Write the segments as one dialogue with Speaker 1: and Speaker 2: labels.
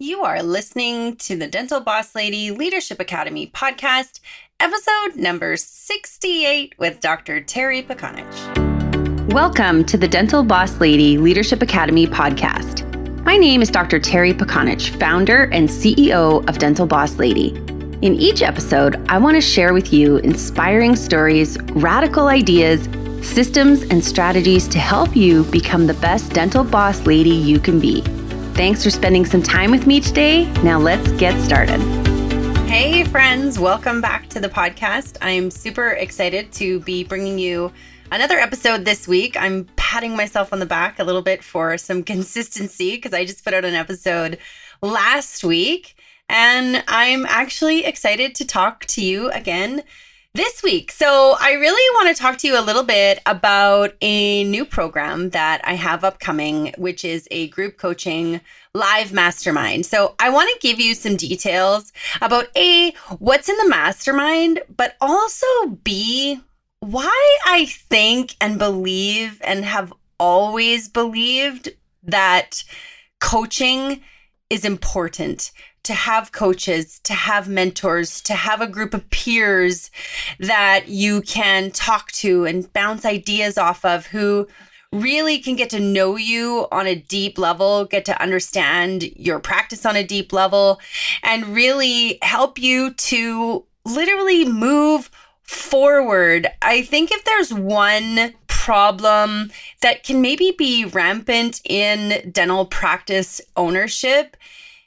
Speaker 1: You are listening to the Dental Boss Lady Leadership Academy podcast, episode number 68 with Dr. Terry Pakonich. Welcome to the Dental Boss Lady Leadership Academy podcast. My name is Dr. Terry Pakonich, founder and CEO of Dental Boss Lady. In each episode, I want to share with you inspiring stories, radical ideas, systems, and strategies to help you become the best dental boss lady you can be. Thanks for spending some time with me today. Now let's get started. Hey friends, welcome back to the podcast. I'm super excited to be bringing you another episode this week. I'm patting myself on the back a little bit for some consistency because I just put out an episode last week and I'm actually excited to talk to you again this week. So I really want to talk to you a little bit about a new program that I have upcoming, which is a group coaching live mastermind. So I want to give you some details about A, what's in the mastermind, but also B, why I think and believe and have always believed that coaching is important. To have coaches, to have mentors, to have a group of peers that you can talk to and bounce ideas off of who really can get to know you on a deep level, get to understand your practice on a deep level, and really help you to literally move forward. I think if there's one problem that can maybe be rampant in dental practice ownership,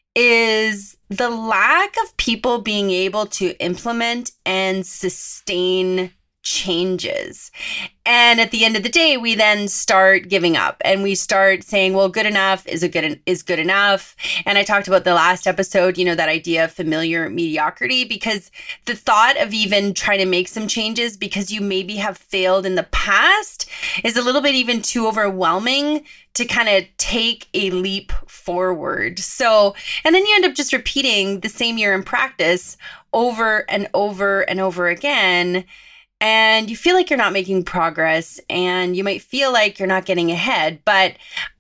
Speaker 1: is the lack of people being able to implement and sustain changes. And at the end of the day, we then start giving up and we start saying, well, good enough is good enough. And I talked about the last episode, that idea of familiar mediocrity, because the thought of even trying to make some changes because you maybe have failed in the past is a little bit even too overwhelming to kind of take a leap forward. So, and then you end up just repeating the same year in practice over and over and over again. And you feel like you're not making progress and you might feel like you're not getting ahead. But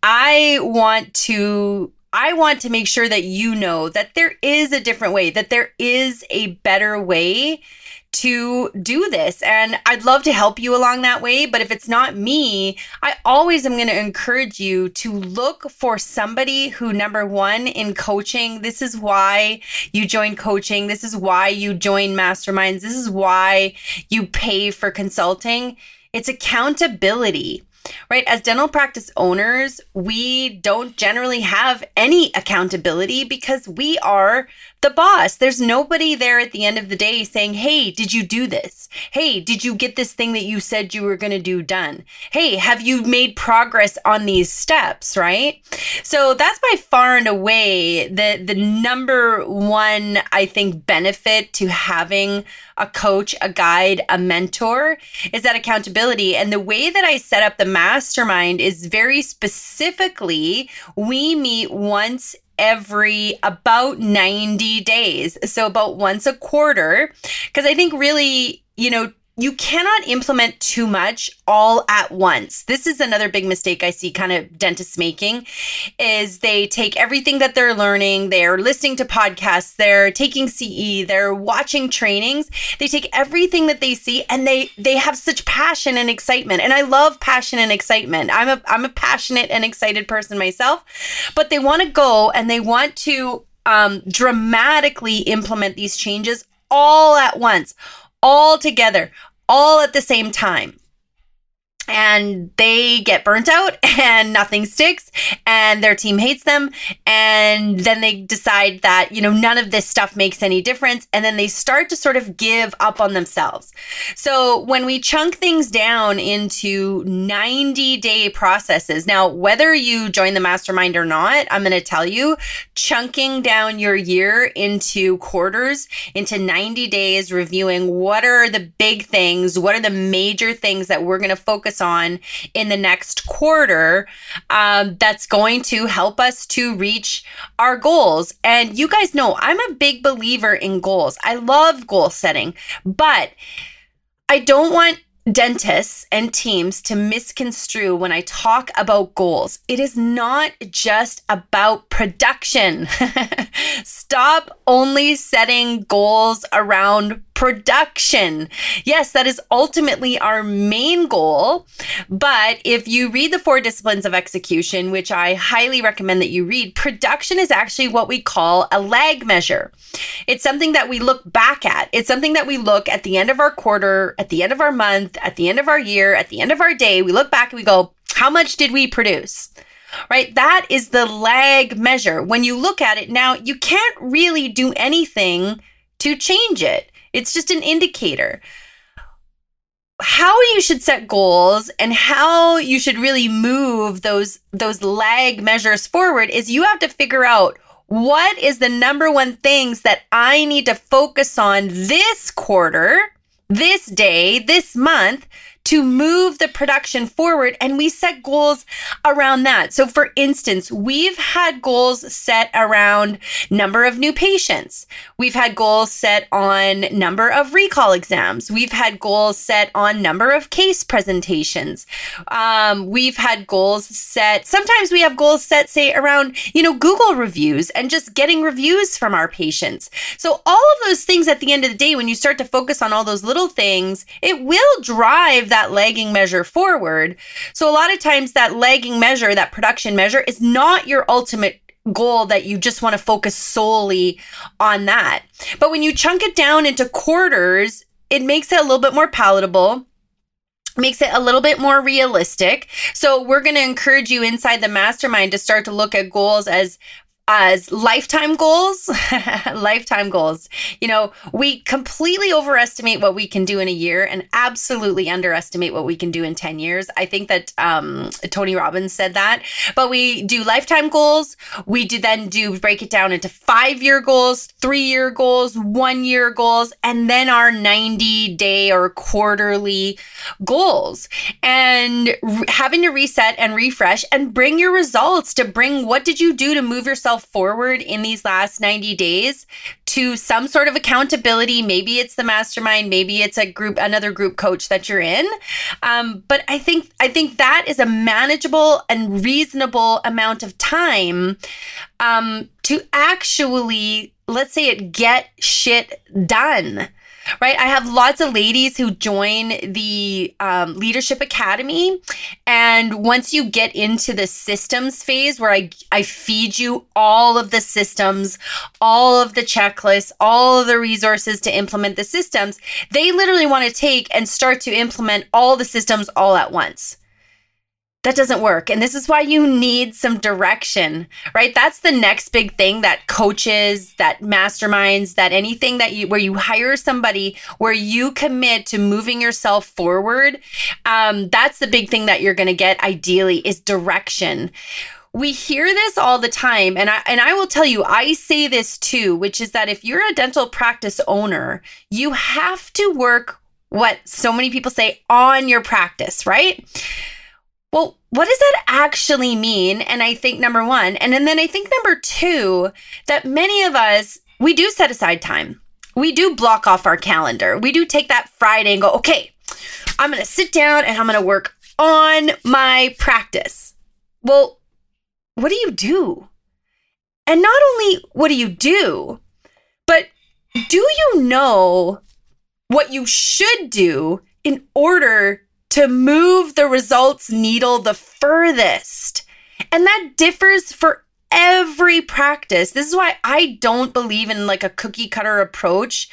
Speaker 1: I want to make sure that you know that there is a different way, that there is a better way to do this. And I'd love to help you along that way. But if it's not me, I always am going to encourage you to look for somebody who, number one, in coaching, this is why you join coaching. This is why you join masterminds. This is why you pay for consulting. It's accountability. Right? As dental practice owners, we don't generally have any accountability because we are the boss. There's nobody there at the end of the day saying, hey, did you do this? Hey, did you get this thing that you said you were going to do done? Hey, have you made progress on these steps? Right? So that's by far and away the number one, I think, benefit to having a coach, a guide, a mentor is that accountability. And the way that I set up the mastermind is very specifically, we meet once every about 90 days. So about once a quarter, because I think really, you cannot implement too much all at once. This is another big mistake I see kind of dentists making is they take everything that they're learning, they're listening to podcasts, they're taking CE, they're watching trainings. They take everything that they see and they have such passion and excitement. And I love passion and excitement. I'm a passionate and excited person myself, but they want to go and they want to dramatically implement these changes all at once, all together, all at the same time. And they get burnt out and nothing sticks and their team hates them. And then they decide that, none of this stuff makes any difference. And then they start to sort of give up on themselves. So when we chunk things down into 90-day processes, now, whether you join the mastermind or not, I'm going to tell you, chunking down your year into quarters, into 90 days, reviewing what are the big things, what are the major things that we're going to focus on in the next quarter, that's going to help us to reach our goals. And you guys know I'm a big believer in goals. I love goal setting, but I don't want dentists and teams to misconstrue when I talk about goals. It is not just about production. Stop only setting goals around production. Yes, that is ultimately our main goal. But if you read the 4 disciplines of execution, which I highly recommend that you read, production is actually what we call a lag measure. It's something that we look back at. It's something that we look at the end of our quarter, at the end of our month, at the end of our year, at the end of our day. We look back and we go, how much did we produce? Right? That is the lag measure. When you look at it now, you can't really do anything to change it. It's just an indicator. How you should set goals and how you should really move those lag measures forward is you have to figure out what is the number one things that I need to focus on this quarter, this day, this month, to move the production forward, and we set goals around that. So for instance, we've had goals set around number of new patients. We've had goals set on number of recall exams. We've had goals set on number of case presentations. We've had goals set, sometimes we have goals set, say, around, Google reviews and just getting reviews from our patients. So all of those things at the end of the day, when you start to focus on all those little things, it will drive that lagging measure forward. So a lot of times that lagging measure, that production measure, is not your ultimate goal that you just want to focus solely on that. But when you chunk it down into quarters, it makes it a little bit more palatable, makes it a little bit more realistic. So we're going to encourage you inside the mastermind to start to look at goals as lifetime goals. Lifetime goals. We completely overestimate what we can do in a year and absolutely underestimate what we can do in 10 years. I think that Tony Robbins said that. But we do lifetime goals. We then break it down into 5-year goals, 3-year goals, 1-year goals, and then our 90-day or quarterly goals. And having to reset and refresh and bring your results, to bring what did you do to move yourself forward in these last 90 days to some sort of accountability. Maybe it's the mastermind, maybe it's another group coach that you're in. But I think that is a manageable and reasonable amount of time to actually, let's say it, get shit done. Right? I have lots of ladies who join the Leadership Academy. And once you get into the systems phase where I feed you all of the systems, all of the checklists, all of the resources to implement the systems, they literally want to take and start to implement all the systems all at once. That doesn't work. And this is why you need some direction, right? That's the next big thing that coaches, that masterminds, that anything where you hire somebody, where you commit to moving yourself forward. That's the big thing that you're going to get ideally, is direction. We hear this all the time. And I will tell you, I say this too, which is that if you're a dental practice owner, you have to work, what so many people say, on your practice, right? Well, what does that actually mean? And I think number one, and then I think number two, that many of us, we do set aside time. We do block off our calendar. We do take that Friday and go, okay, I'm going to sit down and I'm going to work on my practice. Well, what do you do? And not only what do you do, but do you know what you should do in order to move the results needle the furthest? And that differs for every practice. This is why I don't believe in like a cookie cutter approach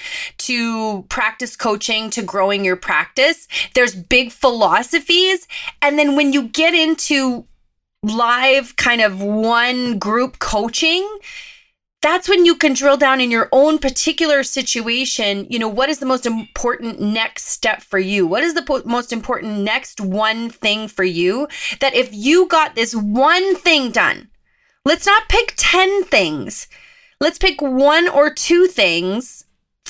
Speaker 1: to practice coaching, to growing your practice. There's big philosophies. And then when you get into live kind of one group coaching, that's when you can drill down in your own particular situation. What is the most important next step for you? What is the most important next one thing for you? That if you got this one thing done, let's not pick 10 things. Let's pick 1 or 2 things,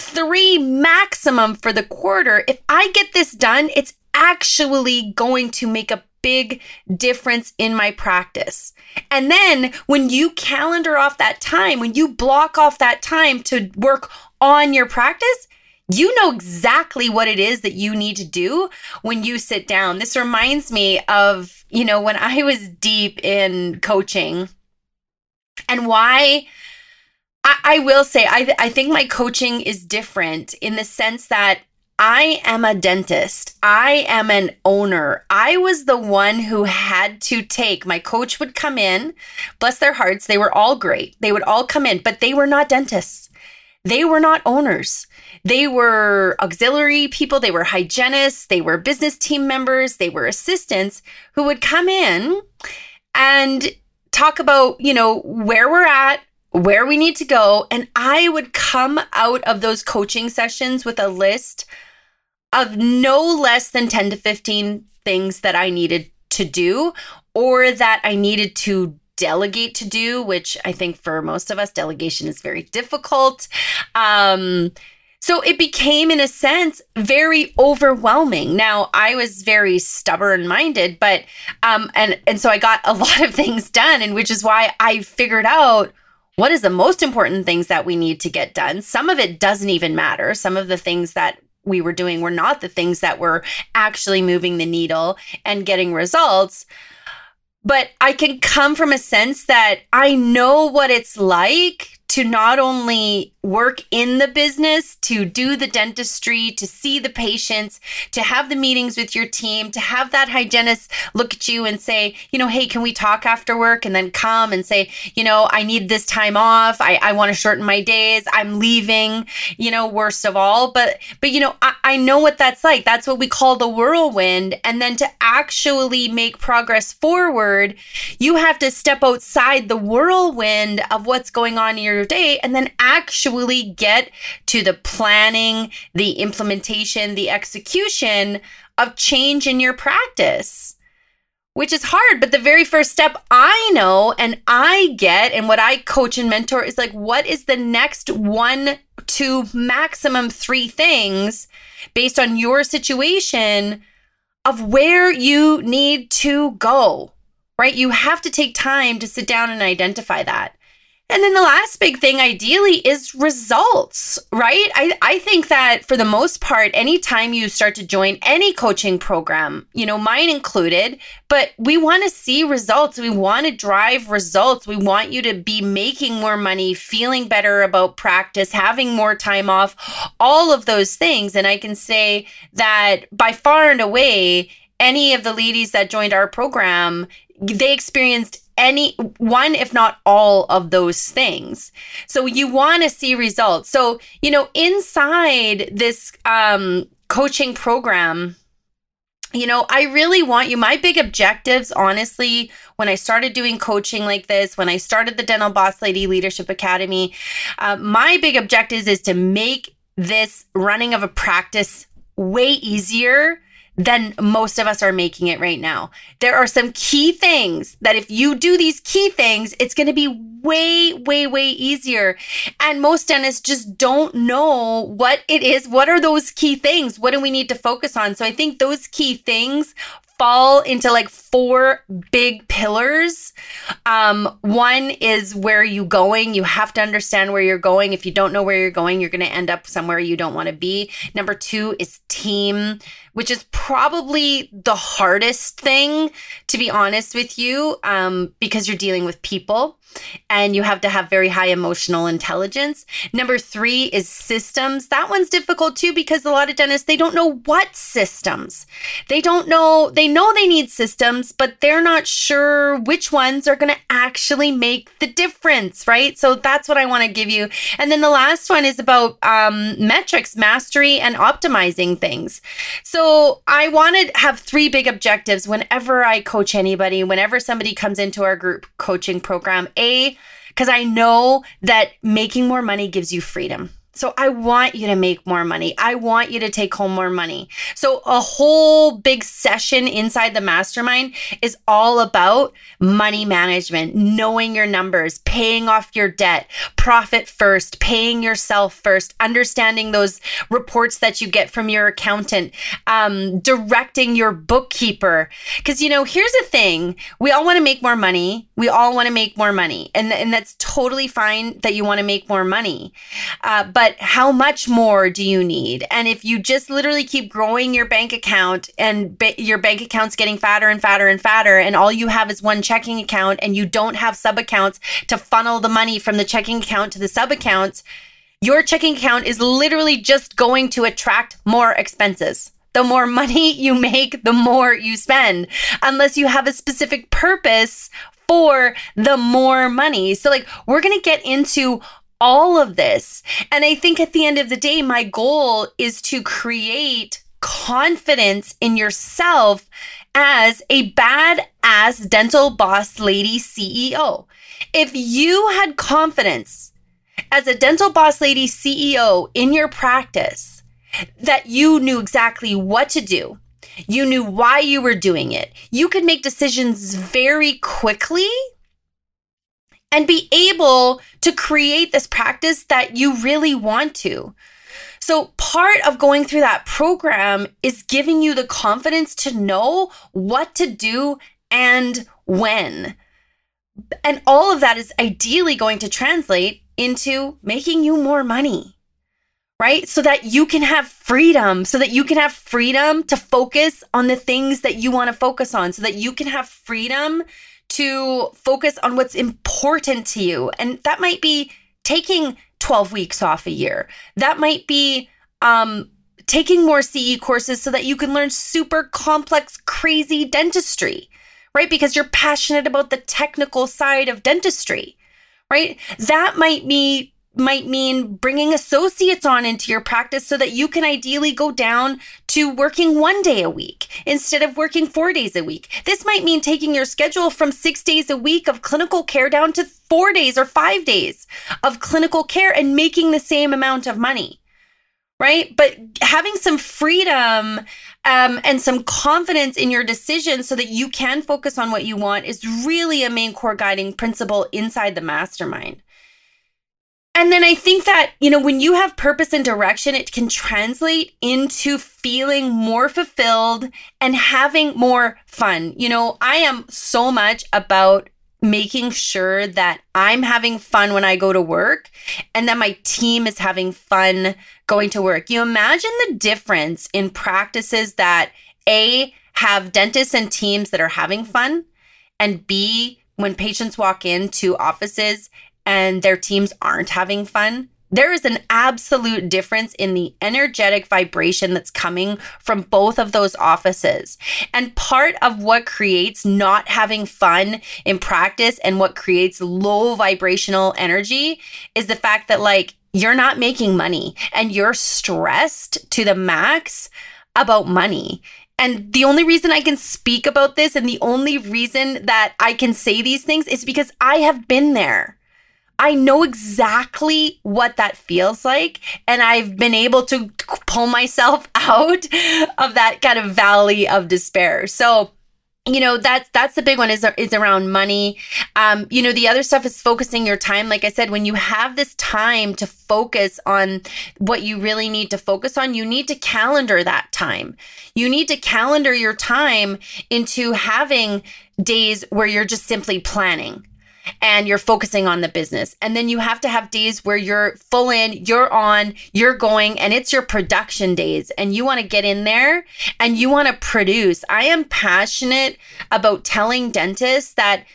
Speaker 1: 3 maximum for the quarter. If I get this done, it's actually going to make a big difference in my practice. And then when you calendar off that time, when you block off that time to work on your practice, you know exactly what it is that you need to do when you sit down. This reminds me of, when I was deep in coaching and why I will say, I think my coaching is different in the sense that I am a dentist. I am an owner. I was the one who had to take, my coach would come in, bless their hearts. They were all great. They would all come in, but they were not dentists. They were not owners. They were auxiliary people. They were hygienists. They were business team members. They were assistants who would come in and talk about, where we're at, where we need to go. And I would come out of those coaching sessions with a list of no less than 10 to 15 things that I needed to do or that I needed to delegate to do, which I think for most of us, delegation is very difficult. So it became, in a sense, very overwhelming. Now, I was very stubborn-minded, but and so I got a lot of things done, and which is why I figured out what is the most important things that we need to get done. Some of it doesn't even matter. Some of the things that we were doing were not the things that were actually moving the needle and getting results. But I can come from a sense that I know what it's like to not only work in the business, to do the dentistry, to see the patients, to have the meetings with your team, to have that hygienist look at you and say, hey, can we talk after work? And then come and say, I need this time off. I want to shorten my days. I'm leaving, worst of all. But I know what that's like. That's what we call the whirlwind. And then to actually make progress forward, you have to step outside the whirlwind of what's going on in your day and then actually get to the planning, the implementation, the execution of change in your practice, which is hard. But the very first step I know and I get and what I coach and mentor is like, what is the next 1, 2, maximum 3 things based on your situation of where you need to go, right? You have to take time to sit down and identify that. And then the last big thing, ideally, is results, right? I think that for the most part, anytime you start to join any coaching program, mine included, but we want to see results. We want to drive results. We want you to be making more money, feeling better about practice, having more time off, all of those things. And I can say that by far and away, any of the ladies that joined our program, they experienced any one, if not all of those things. So you want to see results. So, inside this coaching program, I really want you, my big objectives, honestly, when I started doing coaching like this, when I started the Dental Boss Lady Leadership Academy, my big objective is to make this running of a practice way easier than most of us are making it right now. There are some key things that if you do these key things, it's going to be way, way, way easier. And most dentists just don't know what it is. What are those key things? What do we need to focus on? So I think those key things fall into like 4 big pillars. One is where are you going? You have to understand where you're going. If you don't know where you're going, you're going to end up somewhere you don't want to be. Number 2 is team, which is probably the hardest thing, to be honest with you, because you're dealing with people and you have to have very high emotional intelligence. Number 3 is systems. That one's difficult too, because a lot of dentists, they don't know what systems. They know they need systems, but they're not sure which ones are going to actually make the difference, right? So that's what I want to give you. And then the last one is about metrics, mastery, and optimizing things. So I want to have 3 big objectives whenever I coach anybody, whenever somebody comes into our group coaching program. Because I know that making more money gives you freedom. So I want you to make more money. I want you to take home more money. So a whole big session inside the mastermind is all about money management, knowing your numbers, paying off your debt, profit first, paying yourself first, understanding those reports that you get from your accountant, directing your bookkeeper. Because, here's the thing. We all want to make more money. We all want to make more money. And that's totally fine that you want to make more money. But but how much more do you need? And if you just literally keep growing your bank account and your bank account's getting fatter and fatter and fatter, and all you have is one checking account and you don't have sub accounts to funnel the money from the checking account to the sub accounts, your checking account is literally just going to attract more expenses. The more money you make, the more you spend, unless you have a specific purpose for the more money. So like, we're going to get into all of this. And I think at the end of the day, my goal is to create confidence in yourself as a badass dental boss lady CEO. If you had confidence as a dental boss lady CEO in your practice, that you knew exactly what to do, you knew why you were doing it, you could make decisions very quickly and be able to create this practice that you really want to. So part of going through that program is giving you the confidence to know what to do and when. And all of that is ideally going to translate into making you more money, right? So that you can have freedom, to focus on the things that you want to focus on, so that you can have freedom to focus on what's important to you. And that might be taking 12 weeks off a year. That might be taking more CE courses so that you can learn super complex, crazy dentistry, right? Because you're passionate about the technical side of dentistry, right? That might mean bringing associates on into your practice so that you can ideally go down to working 1 day a week instead of working 4 days a week. This might mean taking your schedule from 6 days a week of clinical care down to 4 days or 5 days of clinical care and making the same amount of money, right? But having some freedom and some confidence in your decisions so that you can focus on what you want is really a main core guiding principle inside the mastermind. And then I think that, when you have purpose and direction, it can translate into feeling more fulfilled and having more fun. I am so much about making sure that I'm having fun when I go to work and that my team is having fun going to work. You imagine the difference in practices that A, have dentists and teams that are having fun, and B, when patients walk into offices and their teams aren't having fun. There is an absolute difference in the energetic vibration that's coming from both of those offices. And part of what creates not having fun in practice and what creates low vibrational energy is the fact that you're not making money and you're stressed to the max about money. And the only reason I can speak about this and the only reason that I can say these things is because I have been there. I know exactly what that feels like, and I've been able to pull myself out of that kind of valley of despair. So, that's the big one is around money. The other stuff is focusing your time. Like I said, when you have this time to focus on what you really need to focus on, you need to calendar that time. You need to calendar your time into having days where you're just simply planning and you're focusing on the business. And then you have to have days where you're full in, you're on, you're going, and it's your production days. And you want to get in there and you want to produce. I am passionate about telling dentists that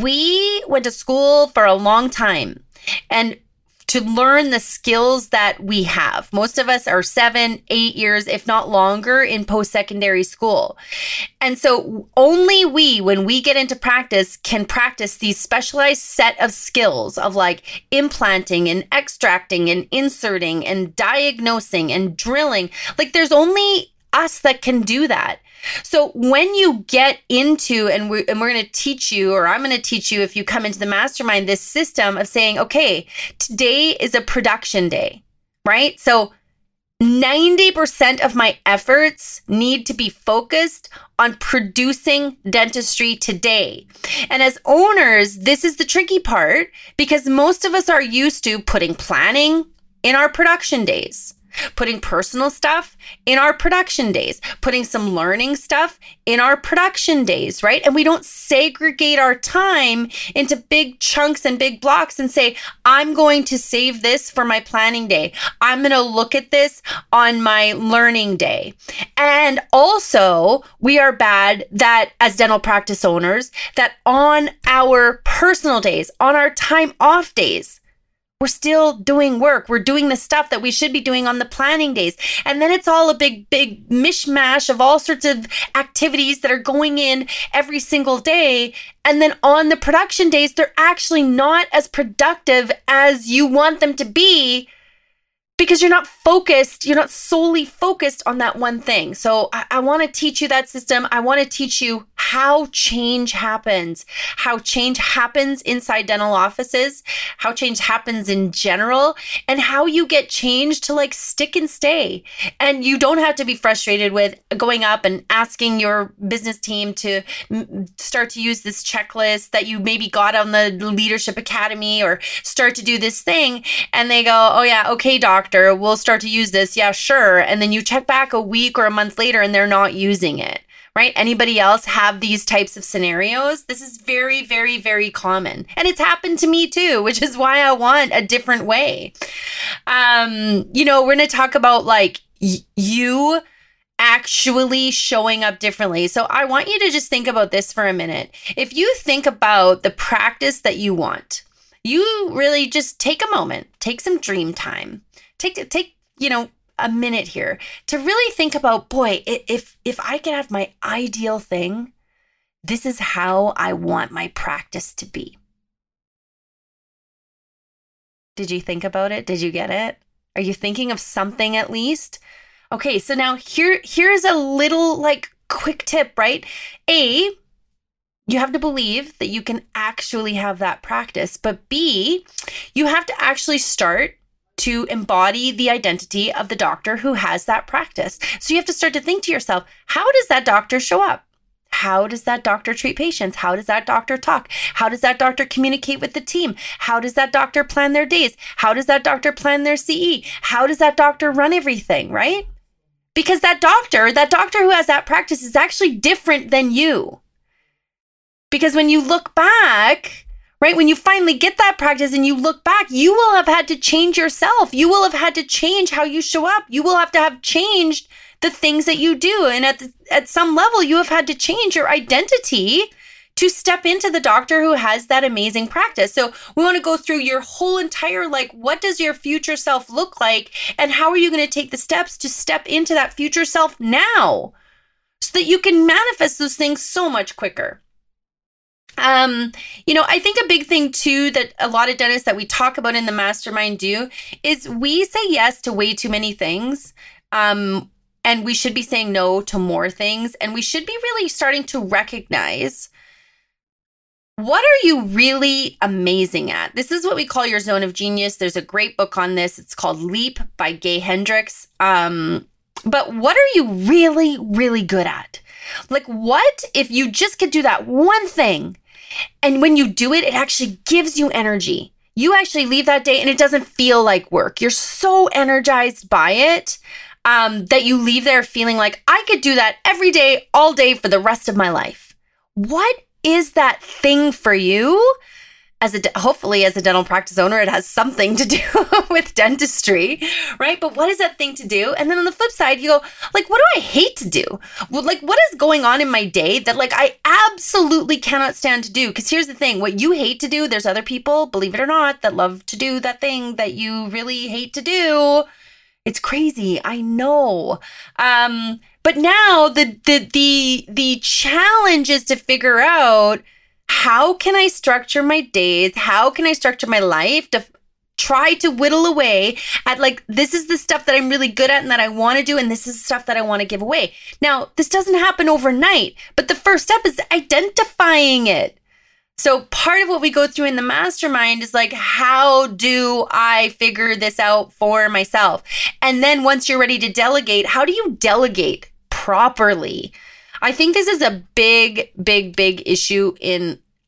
Speaker 1: we went to school for a long time and to learn the skills that we have. Most of us are 7, 8 years, if not longer, in post-secondary school. And so only we, when we get into practice, can practice these specialized set of skills of implanting and extracting and inserting and diagnosing and drilling. There's only us that can do that. So when you get into, and we're going to teach you, or I'm going to teach you if you come into the mastermind, this system of saying, okay, today is a production day, right? So 90% of my efforts need to be focused on producing dentistry today. And as owners, this is the tricky part because most of us are used to putting planning in our production days. putting personal stuff in our production days, putting some learning stuff in our production days, right? And we don't segregate our time into big chunks and big blocks and say, I'm going to save this for my planning day. I'm going to look at this on my learning day. And also, we are bad that as dental practice owners, that on our personal days, on our time off days, we're still doing work. We're doing the stuff that we should be doing on the planning days. And then it's all a big mishmash of all sorts of activities that are going in every single day. And then on the production days, they're actually not as productive as you want them to be because you're not focused. You're not solely focused on that one thing. So I want to teach you that system. I want to teach you how change happens inside dental offices, how change happens in general, and how you get change to like stick and stay. And you don't have to be frustrated with going up and asking your business team to start to use this checklist that you maybe got on the Leadership Academy or start to do this thing. And they go, oh yeah, okay, doctor, we'll start to use this. Yeah, sure. And then you check back a week or a month later and they're not using it. Right? Anybody else have these types of scenarios? This is very, very, very common. And it's happened to me too, which is why I want a different way. We're going to talk about like you actually showing up differently. So I want you to just think about this for a minute. If you think about the practice that you want, you really just take a moment, take some dream time, take a minute here to really think about, boy, if I could have my ideal thing, this is how I want my practice to be. Did you think about it? Did you get it? Are you thinking of something at least? Okay, so now here's a little like quick tip, right? A, you have to believe that you can actually have that practice, but B, you have to actually start to embody the identity of the doctor who has that practice. So you have to start to think to yourself, how does that doctor show up? How does that doctor treat patients? How does that doctor talk? How does that doctor communicate with the team? How does that doctor plan their days? How does that doctor plan their CE? How does that doctor run everything, right? Because that doctor who has that practice is actually different than you. Because when you look back, right, when you finally get that practice and you look back, you will have had to change yourself. You will have had to change how you show up. You will have to have changed the things that you do. And at some level, you have had to change your identity to step into the doctor who has that amazing practice. So we want to go through your whole entire, like, what does your future self look like? And how are you going to take the steps to step into that future self now so that you can manifest those things so much quicker? I think a big thing too that a lot of dentists that we talk about in the mastermind do is we say yes to way too many things. And we should be saying no to more things. And we should be really starting to recognize, what are you really amazing at? This is what we call your zone of genius. There's a great book on this. It's called Leap by Gay Hendricks. But what are you really, really good at? Like, what if you just could do that one thing? And when you do it, it actually gives you energy. You actually leave that day and it doesn't feel like work. You're so energized by it that you leave there feeling like, I could do that every day, all day for the rest of my life. What is that thing for you? Hopefully as a dental practice owner, it has something to do with dentistry, right? But what is that thing to do? And then on the flip side, you go, like, what do I hate to do? Well, like, what is going on in my day that like I absolutely cannot stand to do? Because here's the thing, what you hate to do, there's other people, believe it or not, that love to do that thing that you really hate to do. It's crazy, I know. But now the challenge is to figure out, how can I structure my days? How can I structure my life to try to whittle away at, like, this is the stuff that I'm really good at and that I want to do, and this is the stuff that I want to give away. Now, this doesn't happen overnight, but the first step is identifying it. So part of what we go through in the mastermind is like, how do I figure this out for myself? And then once you're ready to delegate, how do you delegate properly? I think this is a big, big, big issue in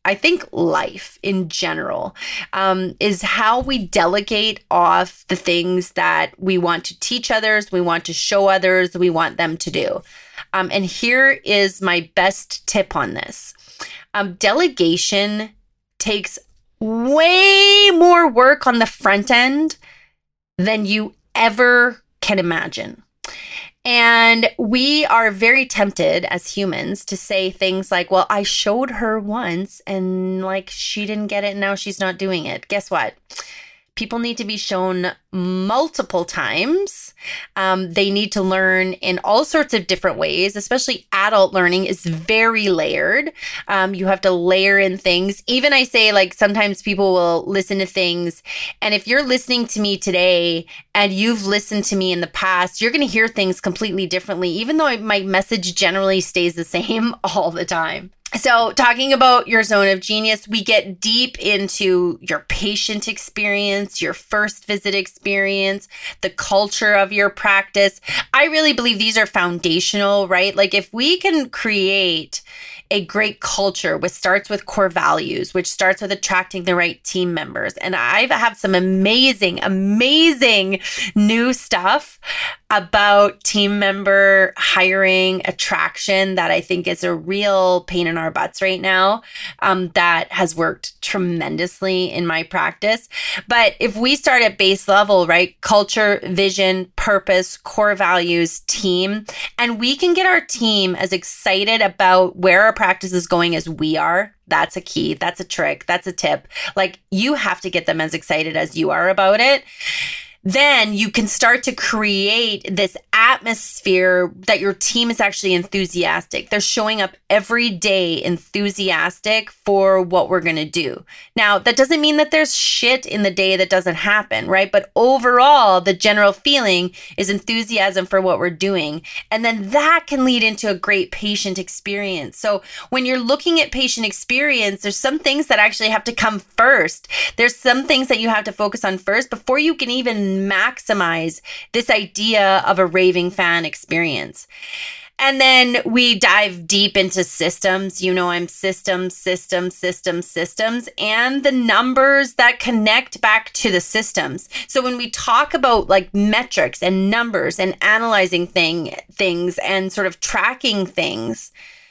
Speaker 1: I think life in general, is how we delegate off the things that we want to teach others, we want to show others, we want them to do. And here is my best tip on this. Delegation takes way more work on the front end than you ever can imagine. And we are very tempted as humans to say things like, well, I showed her once and like she didn't get it and now she's not doing it. Guess what? People need to be shown multiple times. They need to learn in all sorts of different ways, especially adult learning is very layered. You have to layer in things. Even I say, like, sometimes people will listen to things. And if you're listening to me today and you've listened to me in the past, you're going to hear things completely differently, even though my message generally stays the same all the time. So talking about your zone of genius, we get deep into your patient experience, your first visit experience, the culture of your practice. I really believe these are foundational, right? Like if we can create a great culture, which starts with core values, which starts with attracting the right team members. And I have some amazing new stuff about team member hiring, attraction that I think is a real pain in our butts right now, that has worked tremendously in my practice. But if we start at base level, right? Culture, vision, purpose, core values, team, and we can get our team as excited about where our practice is going as we are. That's a key. That's a trick. That's a tip. Like you have to get them as excited as you are about it. Then you can start to create this atmosphere that your team is actually enthusiastic. They're showing up every day enthusiastic for what we're going to do. Now, that doesn't mean that there's shit in the day that doesn't happen, right? But overall, the general feeling is enthusiasm for what we're doing. And then that can lead into a great patient experience. So when you're looking at patient experience, there's some things that actually have to come first. There's some things that you have to focus on first before you can even maximize this idea of a raving fan experience. And then we dive deep into systems. You know, I'm systems, and the numbers that connect back to the systems. So when we talk about like metrics and numbers and analyzing things and sort of tracking things,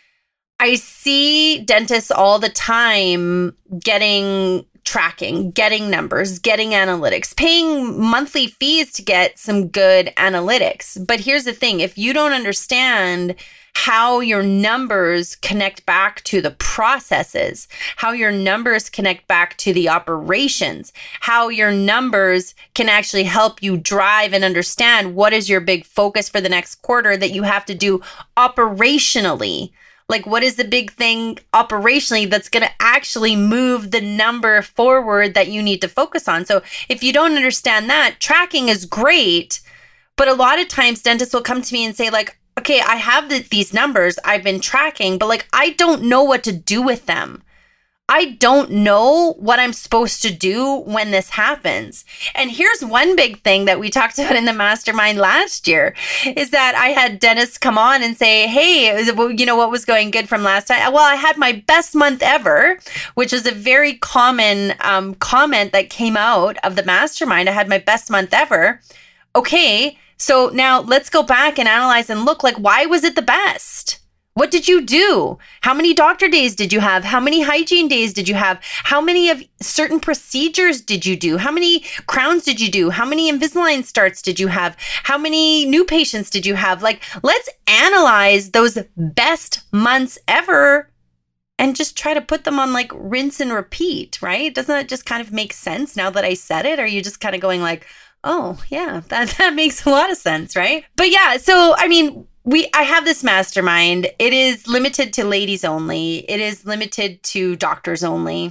Speaker 1: I see dentists all the time getting tracking, getting numbers, getting analytics, paying monthly fees to get some good analytics. But here's the thing, if you don't understand how your numbers connect back to the processes, how your numbers connect back to the operations, how your numbers can actually help you drive and understand what is your big focus for the next quarter that you have to do operationally. Like, what is the big thing operationally that's going to actually move the number forward that you need to focus on? So if you don't understand that, tracking is great, but a lot of times dentists will come to me and say like, okay, I have these numbers I've been tracking, but like, I don't know what to do with them. I don't know what I'm supposed to do when this happens. And here's one big thing that we talked about in the mastermind last year is that I had dentists come on and say, hey, you know, what was going good from last time? Well, I had my best month ever, which is a very common comment that came out of the mastermind. I had my best month ever. Okay, so now let's go back and analyze and look like, why was it the best? What did you do? How many doctor days did you have? How many hygiene days did you have? How many of certain procedures did you do? How many crowns did you do? How many Invisalign starts did you have? How many new patients did you have? Like, let's analyze those best months ever and just try to put them on like rinse and repeat, right? Doesn't that just kind of make sense now that I said it? Or are you just kind of going like, oh yeah, that makes a lot of sense, right? But yeah, so I mean, I have this mastermind. It is limited to ladies only. It is limited to doctors only.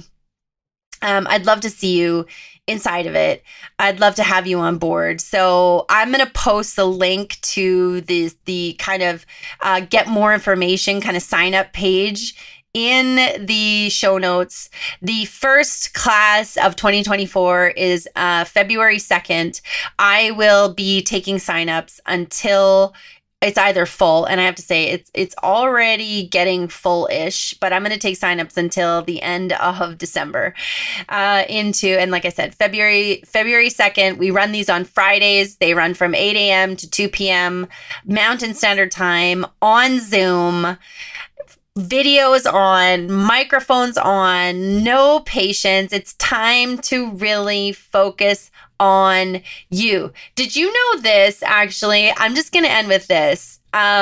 Speaker 1: I'd love to see you inside of it. I'd love to have you on board. So I'm going to post the link to the kind of get more information kind of sign up page in the show notes. The first class of 2024 is February 2nd. I will be taking signups until it's either full, and I have to say it's already getting full-ish, but I'm going to take signups until the end of December and like I said, February 2nd. We run these on Fridays. They run from 8 a.m. to 2 p.m. Mountain Standard Time on Zoom. Videos on, microphones on, no patience. It's time to really focus on you. Did you know this? Actually, I'm just going to end with this.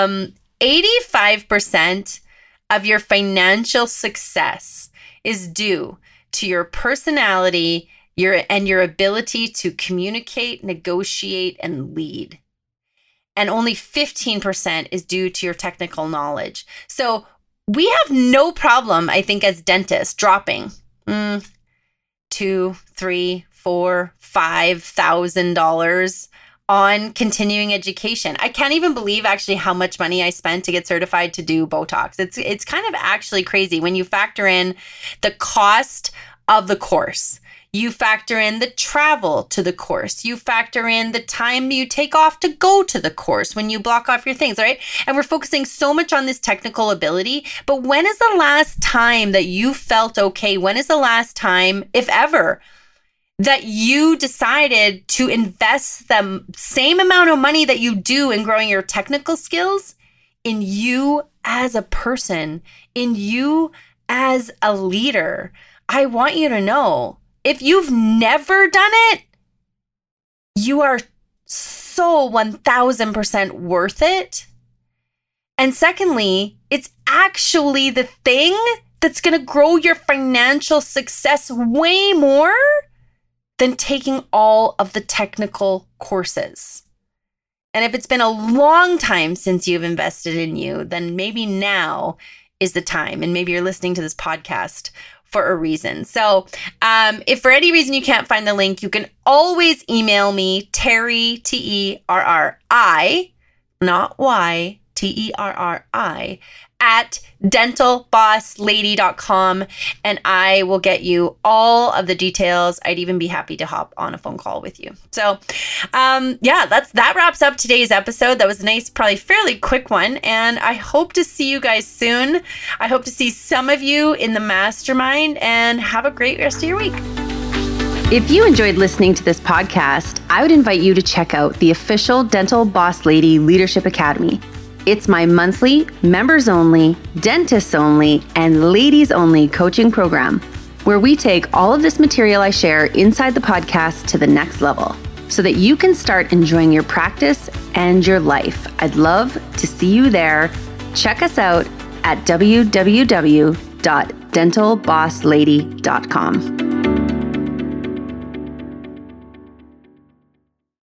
Speaker 1: 85% of your financial success is due to your personality, your ability to communicate, negotiate, and lead. And only 15% is due to your technical knowledge. So we have no problem, I think, as dentists dropping $2,000, $3,000, $4,000, $5,000 on continuing education. I can't even believe actually how much money I spent to get certified to do Botox. It's kind of actually crazy when you factor in the cost of the course. You factor in the travel to the course. You factor in the time you take off to go to the course when you block off your things, right? And we're focusing so much on this technical ability. But when is the last time that you felt okay? When is the last time, if ever, that you decided to invest the same amount of money that you do in growing your technical skills in you as a person, in you as a leader? I want you to know, if you've never done it, you are so 1000% worth it. And secondly, it's actually the thing that's going to grow your financial success way more than taking all of the technical courses. And if it's been a long time since you've invested in you, then maybe now is the time. And maybe you're listening to this podcast for a reason. So if for any reason you can't find the link, you can always email me, Terri, Terri, not Y, Terri, at dentalbosslady.com, and I will get you all of the details. I'd even be happy to hop on a phone call with you. So that wraps up today's episode. That was a nice, probably fairly quick one, and I hope to see you guys soon. I hope to see some of you in the mastermind, and have a great rest of your week.
Speaker 2: If you enjoyed listening to this podcast, I would invite you to check out the official Dental Boss Lady Leadership Academy. It's my monthly, members only, dentists only, and ladies only coaching program, where we take all of this material I share inside the podcast to the next level so that you can start enjoying your practice and your life. I'd love to see you there. Check us out at www.dentalbosslady.com.